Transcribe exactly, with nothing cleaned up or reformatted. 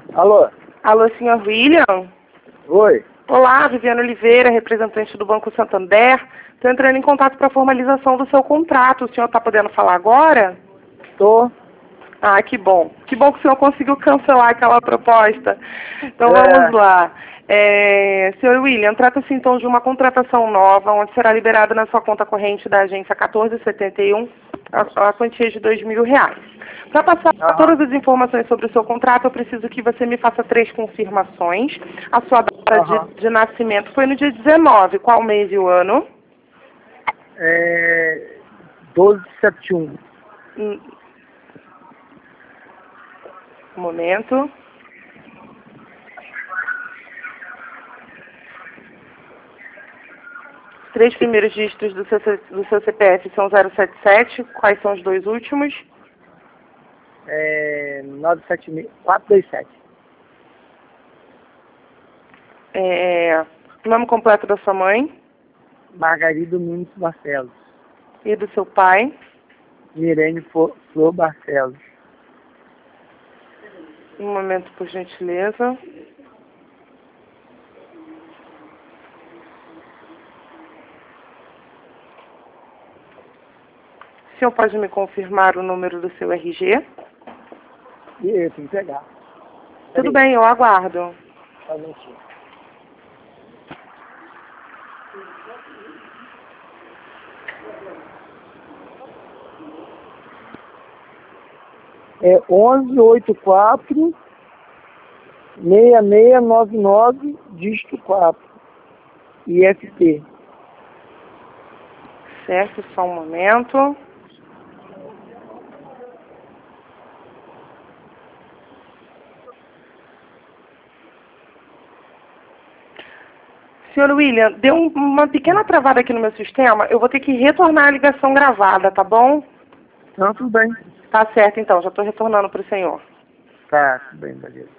Alô? Alô, senhor William? Oi? Olá, Viviane Oliveira, representante do Banco Santander. Estou entrando em contato para a formalização do seu contrato. O senhor está podendo falar agora? Tô. Ah, que bom. Que bom que o senhor conseguiu cancelar aquela proposta. Então vamos É, lá. É, senhor William, trata-se então de uma contratação nova, onde será liberada na sua conta corrente da agência quatorze setenta e um a, a quantia de dois mil reais. Para passar aham. todas as informações sobre o seu contrato, eu preciso que você me faça três confirmações. A sua data de, Aham. de nascimento foi no dia dezenove. Qual mês e o ano? É, doze de setembro. Hum, Um momento. Os três primeiros dígitos do seu, do seu C P F são zero sete sete. Quais são os dois últimos? É, nove sete quatro dois sete. É, o nome completo da sua mãe Margarida Nunes Barcelos. e do seu pai. Mirene Fo- Flor Barcelos. Um momento, por gentileza. O senhor pode me confirmar o número do seu R G? E eu tenho que pegar. Tudo Peraí, bem, eu aguardo. só um minutinho. É onze oitenta e quatro, seis seis nove nove, dígito quatro. I F P. Certo, só um momento. Senhor William, deu um- uma pequena travada aqui no meu sistema. Eu vou ter que retornar a ligação gravada, tá bom? Não, tudo bem. Tá certo, então. Já estou retornando para o senhor. Tá, tudo bem, beleza.